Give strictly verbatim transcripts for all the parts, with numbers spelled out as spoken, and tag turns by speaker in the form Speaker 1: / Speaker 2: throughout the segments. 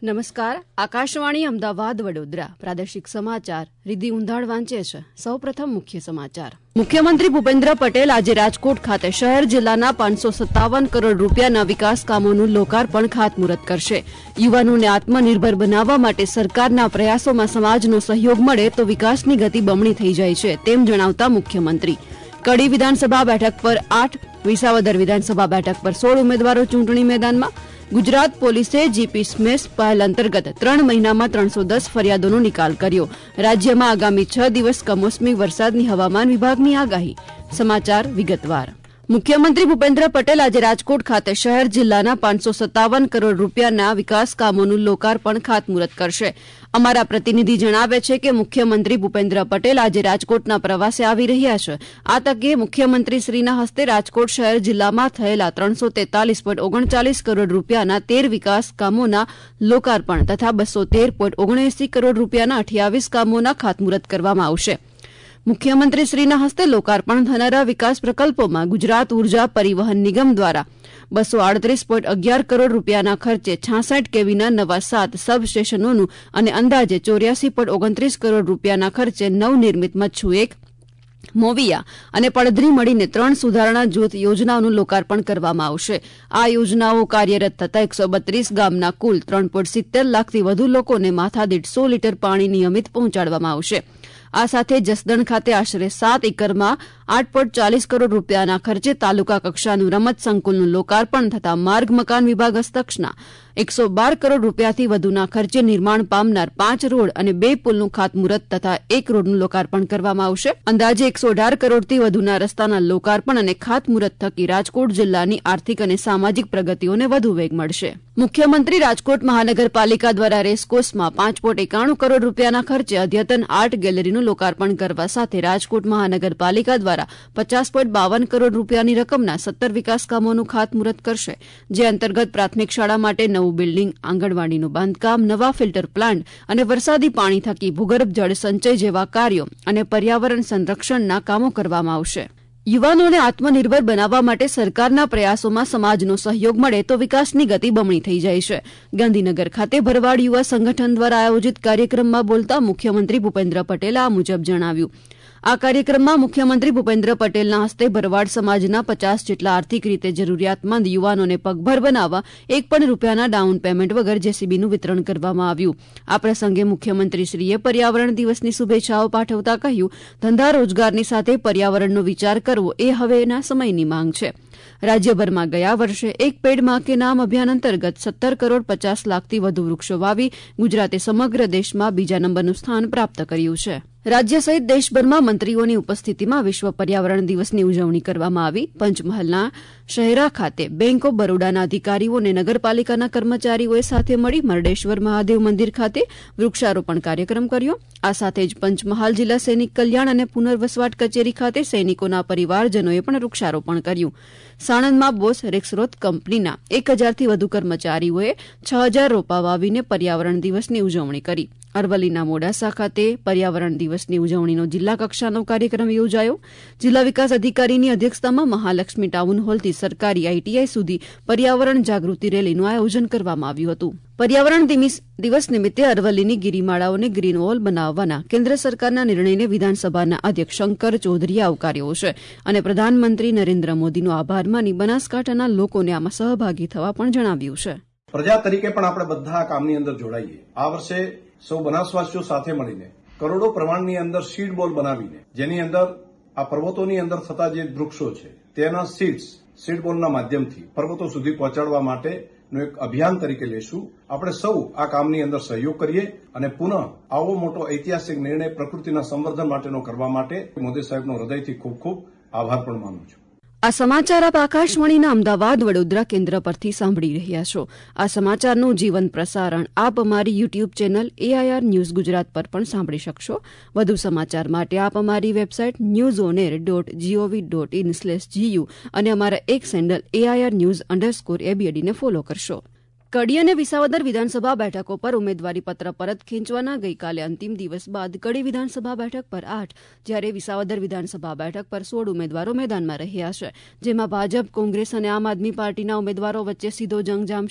Speaker 1: નમસ્કાર. આકાશવાણી અમદાવાદ વડોદરા પ્રાદેશિક સમાચાર રિદ્ધિ ઉંધાડ વાંચે છે. સૌપ્રથમ મુખ્ય સમાચાર. મુખ્યમંત્રી ભૂપેન્દ્ર પટેલ આજે રાજકોટ ખાતે શહેર જિલ્લાના પાંચસો સત્તાવન કરોડ રૂપિયાના વિકાસ કામોનું લોકાર્પણ ખાતમુહૂર્ત કરશે. યુવાનોને આત્મનિર્ભર બનાવવા માટે સરકારના પ્રયાસોમાં સમાજનો સહયોગ મળે તો વિકાસની ગતિ બમણી થઈ જાય છે તેમ જણાવતા મુખ્યમંત્રી કડી વિધાનસભા બેઠક પર આઠ, વિસાવદર વિધાનસભા બેઠક પર સોળ ઉમેદવારો ચૂંટણી મેદાનમાં. ગુજરાત પોલીસે જીપી સ્મેશ પહેલ અંતર્ગત ત્રણ મહિનામાં ત્રણસો દસ ફરિયાદોનો નિકાલ કર્યો. રાજ્યમાં આગામી છ દિવસ કમોસમી વરસાદની હવામાન વિભાગની આગાહી. સમાચાર વિગતવાર. મુખ્યમંત્રી ભૂપેન્દ્ર પટેલ આજે રાજકોટ ખાતે શહેર જિલ્લાના પાંચસો સત્તાવન કરોડ રૂપિયાના વિકાસ કામોનું લોકાર્પણ ખાતમુહૂર્ત કરશે. અમારા પ્રતિનિધિ જણાવે છે કે મુખ્યમંત્રી ભૂપેન્દ્ર પટેલ આજે રાજકોટના પ્રવાસે આવી રહ્યા છે. આ તકે મુખ્યમંત્રીશ્રીના હસ્તે રાજકોટ શહેર જિલ્લામાં થયેલા ત્રણસો તેતાલીસ પોઈન્ટ ઓગણચાલીસ કરોડ રૂપિયાના તેર વિકાસ કામોના લોકાર્પણ તથા બસો તેર પોઈન્ટ ઓગણએસી કરોડ રૂપિયાના અઠ્યાવીસ કામોના ખાતમુહૂર્ત કરવામાં આવશે. મુખ્યમંત્રીશ્રીના હસ્તે લોકાર્પણ થનારા વિકાસ પ્રકલ્પોમાં ગુજરાત ઉર્જા પરિવહન નિગમ દ્વારા બસો આડત્રીસ પોઈન્ટ અગિયાર કરોડ રૂપિયાના ખર્ચે છાસઠ કેવીના નવા સાત સબ સ્ટેશનોનું અને અંદાજે ચોર્યાસી પોઈન્ટ ઓગણત્રીસ કરોડ રૂપિયાના ખર્ચે નવનિર્મિત મચ્છુ એક, મોવિયા અને પડધરી મળીને ત્રણ સુધારણા જૂથ યોજનાઓનું લોકાર્પણ કરવામાં આવશે. આ યોજનાઓ કાર્યરત થતા એકસો બત્રીસ ગામના કુલ ત્રણ પોઈન્ટ સિત્તેર લાખથી વધુ લોકોને માથાદીઠ સો લીટર પાણી નિયમિત પહોંચાડવામાં આવશે. આ સાથે જસદણ ખાતે આશરે સાત એકરમાં આઠ પોઈન્ટ ચાલીસ કરોડ રૂપિયાના ખર્ચે તાલુકા કક્ષાનું રમત સંકુલનું લોકાર્પણ થતા માર્ગ મકાન વિભાગ હસ્તકના એકસો બાર કરોડ રૂપિયાથી વધુના ખર્ચે નિર્માણ પામનાર પાંચ રોડ અને બે પુલનું ખાતમુહૂર્ત તથા એક રોડનું લોકાર્પણ કરવામાં આવશે. અંદાજે એકસો અઢાર કરોડથી વધુના રસ્તાના લોકાર્પણ અને ખાતમુહૂર્ત થકી રાજકોટ જિલ્લાની આર્થિક અને સામાજિક પ્રગતિઓને વધુ વેગ મળશે. મુખ્યમંત્રી રાજકોટ મહાનગરપાલિકા દ્વારા રેસકોર્સમાં પાંચ પોઈન્ટ એકાણું કરોડ રૂપિયાના ખર્ચે અદ્યતન આર્ટ ગેલેરીનું લોકાર્પણ કરવા સાથે રાજકોટ મહાનગરપાલિકા દ્વારા પચાસ પોઈન્ટ બાવન કરોડ રૂપિયાની રકમના સત્તર વિકાસ કામોનું ખાતમુહૂર્ત કરશે. જે અંતર્ગત પ્રાથમિક શાળા માટે નવું બિલ્ડિંગ, આંગણવાડીનું બાંધકામ, નવા ફિલ્ટર પ્લાન્ટ અને વરસાદી પાણી થકી ભૂગર્ભ જળ સંચય જેવા કાર્યો અને પર્યાવરણ સંરક્ષણના કામો કરવામાં આવશે. યુવાનોને આત્મનિર્ભર બનાવવા માટે સરકારના પ્રયાસોમાં સમાજનો સહયોગ મળે તો વિકાસની ગતિ બમણી થઈ જાય છે. ગાંધીનગર ખાતે ભરવાડ યુવા સંગઠન દ્વારા આયોજિત કાર્યક્રમમાં બોલતા મુખ્યમંત્રી ભૂપેન્દ્ર પટેલે આ મુજબ જણાવ્યું. આ કાર્યક્રમમાં મુખ્યમંત્રી ભૂપેન્દ્ર પટેલના હસ્તે ભરવાડ સમાજના પચાસ જેટલા આર્થિક રીતે જરૂરિયાતમંદ યુવાનોને પગભર બનાવવા એક પણ રૂપિયાના ડાઉન પેમેન્ટ વગર જેસીબીનું વિતરણ કરવામાં આવ્યું. આ પ્રસંગે મુખ્યમંત્રીશ્રીએ પર્યાવરણ દિવસની શુભેચ્છાઓ પાઠવતા કહ્યું, ધંધા રોજગારની સાથે પર્યાવરણનો વિચાર કરવો એ હવેના સમયની માંગ છે. રાજ્યભરમાં ગયા વર્ષે એક પેડ માં કે નામ અભિયાન અંતર્ગત સત્તર કરોડ પચાસ લાખથી વધુ વૃક્ષો વાવી ગુજરાતે સમગ્ર દેશમાં બીજા નંબરનું સ્થાન પ્રાપ્ત કર્યું છે. રાજ્ય સહિત દેશભરમાં મંત્રીઓની ઉપસ્થિતિમાં વિશ્વ પર્યાવરણ દિવસની ઉજવણી કરવામાં આવી. પંચમહાલના શહેરા ખાતે બેંક ઓફ બરોડાના અધિકારીઓ અને નગરપાલિકાના કર્મચારીઓએ સાથે મળી મરડેશ્વર મહાદેવ મંદિર ખાતે વૃક્ષારોપણ કાર્યક્રમ કર્યો. આ સાથે જ પંચમહાલ જિલ્લા સૈનિક કલ્યાણ અને પુનર્વસવાટ કચેરી ખાતે સૈનિકોના પરિવારજનોએ પણ વૃક્ષારોપણ કર્યું. સાણંદમાં બોસ રેક્સરોથ કંપનીના એક હજારથી વધુ કર્મચારીઓએ છ હજાર રોપા વાવીને પર્યાવરણ દિવસની ઉજવણી કરી. અરવલ્લીના મોડાસા ખાતે પર્યાવરણ દિવસની ઉજવણીનો જિલ્લા કક્ષાનો કાર્યક્રમ યોજાયો. જિલ્લા વિકાસ અધિકારીની અધ્યક્ષતામાં મહાલક્ષ્મી ટાઉન હોલથી સરકારી આઈટીઆઈ સુધી પર્યાવરણ જાગૃતિ રેલીનું આયોજન કરવામાં આવ્યું હતું. પર્યાવરણ દિવસ નિમિત્તે અરવલ્લીની ગિરિમાળાઓને ગ્રીન વોલ બનાવવાના કેન્દ્ર સરકારના નિર્ણયને વિધાનસભાના અધ્યક્ષ શંકર ચૌધરીએ આવકાર્યો છે અને પ્રધાનમંત્રી નરેન્દ્ર મોદીનો આભાર માની બનાસકાંઠાના લોકોને આમાં સહભાગી થવા પણ જણાવ્યું છે.
Speaker 2: પ્રજા તરીકે પણ આપણે બધા આ કામની અંદર જોડાઈએ. આ વર્ષે સૌ બનાસવાસીઓ સાથે મળીને કરોડો પ્રમાણની અંદર સીડ બોલ બનાવીને જેની અંદર આ પર્વતોની અંદર થતા જે વૃક્ષો છે તેના સીડ્સ સીડ બોલના માધ્યમથી પર્વતો સુધી પહોંચાડવા માટેનું એક અભિયાન તરીકે લેશું. આપણે સૌ આ કામની અંદર સહયોગ કરીએ અને પુનઃ આવો મોટો ઐતિહાસિક નિર્ણય પ્રકૃતિના સંવર્ધન માટેનો કરવા માટે મોદી સાહેબનો હૃદયથી ખૂબ ખૂબ આભાર પણ માનું છું.
Speaker 1: આ સમાચાર આપ આકાશવાણીના અમદાવાદ વડોદરા કેન્દ્ર પરથી સાંભળી રહ્યા છો. આ સમાચારનું જીવંત પ્રસારણ આપ અમારી YouTube channel AIR news Gujarat પર પણ સાંભળી શકશો. વધુ સમાચાર માટે આપ અમારી website news on air dot gov dot in slash GU અને અમારા એક સેન્ડલ એઆઈઆર ન્યૂઝ અંડરસ્કોર એબીએડીને ફોલો કરશો. કડી અને વિસાવદર વિધાનસભા બેઠકો પર ઉમેદવારી પત્ર પરત ખેંચવાના ગઈકાલે અંતિમ દિવસ બાદ કડી વિધાનસભા બેઠક પર આઠ જ્યારે વિસાવદર વિધાનસભા બેઠક પર સોળ ઉમેદવારો મેદાનમાં રહ્યા છે. જેમાં ભાજપ, કોંગ્રેસ અને આમ આદમી પાર્ટીના ઉમેદવારો વચ્ચે સીધો જંગ જામશે.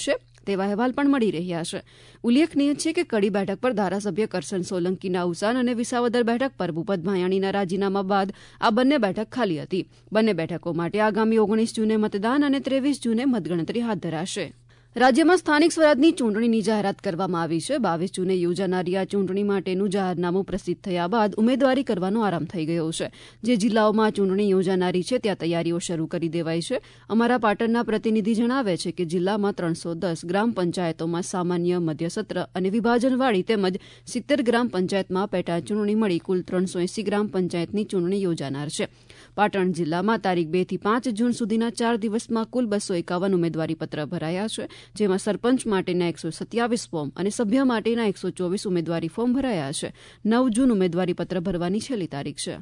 Speaker 1: તેવા અહેવાલ પણ મળી રહ્યા છે. ઉલ્લેખનીય છે કે કડી બેઠક પર ધારાસભ્ય કરશન સોલંકીના અવસાન અને વિસાવદર બેઠક પર ભૂપત ભાયાણીના રાજીનામા બાદ આ બંને બેઠક ખાલી હતી. બંને બેઠકો માટે આગામી ઓગણીસ જૂને મતદાન અને ત્રેવીસ જૂને મતગણતરી હાથ ધરાશે. રાજ્યમાં સ્થાનિક સ્વરાજની ચૂંટણીની જાહેરાત કરવામાં આવી છે. બાવીસ જૂને યોજાનારી આ ચૂંટણી માટેનું જાહેરનામું પ્રસિદ્ધ થયા બાદ ઉમેદવારી કરવાનો આરંભ થઈ ગયો છે. જે જિલ્લાઓમાં ચૂંટણી યોજાનારી છે ત્યાં તૈયારીઓ શરૂ કરી દેવાઈ છે. અમારા પાટણના પ્રતિનિધિ જણાવે છે કે જિલ્લામાં ત્રણસો દસ ગ્રામ પંચાયતોમાં સામાન્ય, મધ્યસત્ર અને વિભાજનવાળી તેમજ સિત્તેર ગ્રામ પંચાયતમાં પેટા ચૂંટણી મળી કુલ ત્રણસો એસી ગ્રામ પંચાયતની ચૂંટણી યોજાનાર છે. પાટણ જિલ્લામાં તારીખ બે થી પાંચ જૂન સુધીના ચાર દિવસમાં કુલ બસો એકાવન ઉમેદવારીપત્ર ભરાયા છે. જેમાં સરપંચ માટેના એકસો સત્યાવીસ ફોર્મ અને સભ્ય માટેના એકસો ચોવીસ ઉમેદવારી ફોર્મ ભરાયા છે. નવ જૂન ઉમેદવારીપત્ર ભરવાની છેલ્લી તારીખ છે.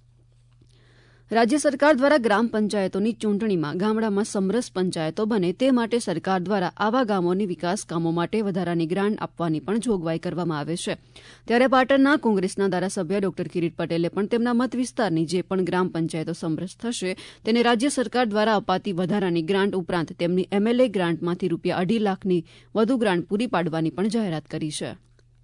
Speaker 1: રાજ્ય સરકાર દ્વારા ગ્રામ પંચાયતોની ચૂંટણીમાં ગામડામાં સમરસ પંચાયતો બને તે માટે સરકાર દ્વારા આવા ગામોની વિકાસ કામો માટે વધારાની ગ્રાન્ટ આપવાની પણ જોગવાઈ કરવામાં આવે છે. ત્યારે પાટણના કોંગ્રેસના ધારાસભ્ય ડોક્ટર કિરીટ પટેલે પણ તેમના મત વિસ્તારની જે પણ ગ્રામ પંચાયતો સમરસ થશે તેને રાજ્ય સરકાર દ્વારા અપાતી વધારાની ગ્રાન્ટ ઉપરાંત તેમની એમએલએ ગ્રાન્ટમાંથી રૂપિયા અઢી લાખની વધુ ગ્રાન્ટ પૂરી પાડવાની પણ જાહેરાત કરી છે.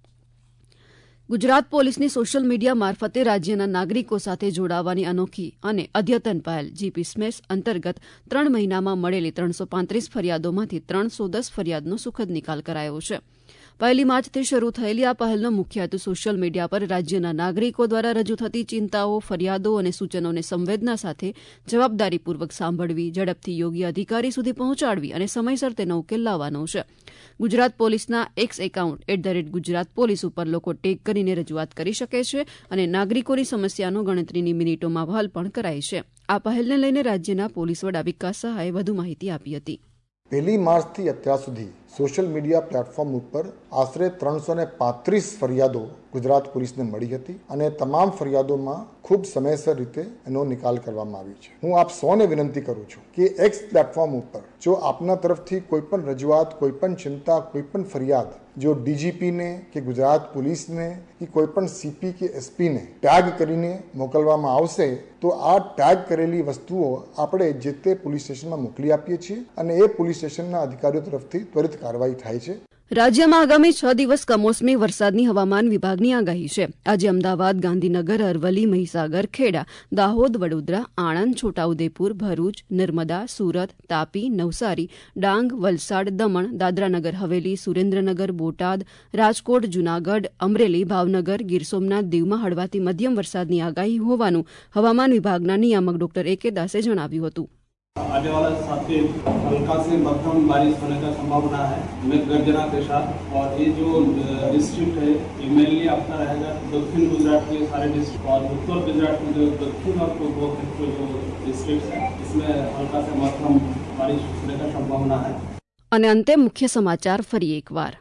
Speaker 1: ગુજરાત પોલીસની સોશિયલ મીડિયા મારફતે રાજ્યના નાગરિકો સાથે જોડાવાની અનોખી અને અદ્યતન પહેલ જીપી સ્મેશ અંતર્ગત ત્રણ મહિનામાં મળેલી ત્રણસો પાંત્રીસ ફરિયાદોમાંથી ત્રણસો દસ ફરિયાદનો સુખદ નિકાલ કરાયો છે. પહેલી માર્ચથી શરૂ થયેલી આ પહેલનો મુખ્ય હેતુ સોશિયલ મીડિયા પર રાજ્યના નાગરિકો દ્વારા રજૂ થતી ચિંતાઓ, ફરિયાદો અને સૂચનોને સંવેદના સાથે જવાબદારીપૂર્વક સાંભળવી, ઝડપથી યોગ્ય અધિકારી સુધી પહોંચાડવી અને સમયસર તેનો ઉકેલ લાવવાનો છે. ગુજરાત પોલીસના X account at the rate Gujarat police ઉપર લોકો ટેગ કરીને રજૂઆત કરી શકે છે અને નાગરિકોની સમસ્યાનો ગણતરીની મિનિટોમાં હલ પણ કરાય છે. આ પહેલને લઈને રાજ્યના પોલીસ વડા વિકાસ સહાયે વધુ માહિતી આપી હતી.
Speaker 3: પહેલી માર્ચથી અત્યાર સુધી સોશિયલ મીડિયા પ્લેટફોર્મ ઉપર આશરે ત્રણસો ને પાંત્રીસ ફરિયાદો ગુજરાત પોલીસને મળી હતી અને તમામ ફરિયાદોમાં ખૂબ સમયસર રીતે એનો નિકાલ કરવામાં આવ્યો છે. હું આપ સૌને વિનંતી કરું છું કે એક્સ પ્લેટફોર્મ ઉપર જો આપના તરફથી કોઈ પણ રજૂઆત, કોઈ પણ ચિંતા, કોઈ પણ ફરિયાદ જો ડીજીપીને કે ગુજરાત પોલીસને કે કોઈ પણ સીપી કે એસપીને ટેગ કરીને મોકલવામાં આવશે તો આ ટેગ કરેલી વસ્તુઓ આપણે જે તે પોલીસ સ્ટેશનમાં મોકલી આપીએ છીએ અને એ પોલીસ સ્ટેશનના અધિકારીઓ તરફથી ત્વરિત કાર્યવાહી થાય છે.
Speaker 1: રાજ્યમાં આગામી છ દિવસ કમોસમી વરસાદની હવામાન વિભાગની આગાહી છે. આજે અમદાવાદ, ગાંધીનગર, અરવલ્લી, મહીસાગર, ખેડા, દાહોદ, વડોદરા, આણંદ, છોટાઉદેપુર, ભરૂચ, નર્મદા, સુરત, તાપી, નવસારી, ડાંગ, વલસાડ, દમણ, દાદરાનગર હવેલી, સુરેન્દ્રનગર, બોટાદ, રાજકોટ, જૂનાગઢ, અમરેલી, ભાવનગર, ગીર સોમનાથ, દીવમાં હળવાથી મધ્યમ વરસાદની આગાહી હોવાનું હવામાન વિભાગના નિયામક ડોક્ટર એ કે દાસે જણાવ્યું હતું.
Speaker 4: आने वाला सात दिन हल्का से मध्यम बारिश होने का संभावना है में गर्जना के साथ और ये जो डिस्ट्रिक्ट है ये मेनली आपका रहेगा दक्षिण गुजरात के सारे डिस्ट्रिक्ट और उत्तर गुजरात में जो दक्षिण और पूर्व जो डिस्ट्रिक्ट है इसमें हल्का से मध्यम बारिश होने का संभावना है.
Speaker 1: અને અંતે મુખ્ય સમાચાર ફરી એકવાર.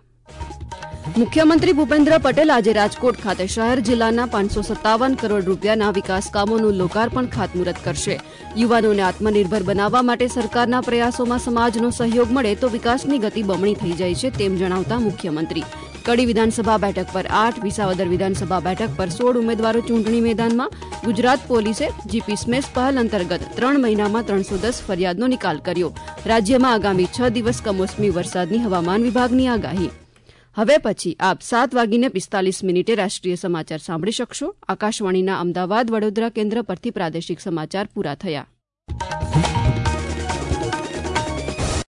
Speaker 1: મુખ્યમંત્રી ભૂપેન્દ્ર પટેલ આજે રાજકોટ ખાતે શહેર જિલ્લાના પાંચસો સત્તાવન કરોડ રૂપિયાના વિકાસ કામોનું લોકાર્પણ ખાતમુહૂર્ત કરશે. યુવાનોને આત્મનિર્ભર બનાવવા માટે સરકારના પ્રયાસોમાં સમાજનો સહયોગ મળે તો વિકાસની ગતિ બમણી થઈ જાય છે તેમ જણાવતા મુખ્યમંત્રી કડી વિધાનસભા બેઠક પર આઠ, વિસાવદર વિધાનસભા બેઠક પર સોળ ઉમેદવારો ચૂંટણી મેદાનમાં. ગુજરાત પોલીસે જીપી સ્મેશ પહેલ અંતર્ગત ત્રણ મહિનામાં ત્રણસો દસ ફરિયાદનો નિકાલ કર્યો. રાજ્યમાં આગામી છ દિવસ કમોસમી વરસાદની હવામાન વિભાગની આગાહી. હવે પછી આપ સાત વાગીને પિસ્તાલીસ મિનિટે રાષ્ટ્રીય સમાચાર સાંભળી શકશો. આકાશવાણીના અમદાવાદ, વડોદરા કેન્દ્ર પરથી પ્રાદેશિક સમાચાર પૂરા થયા.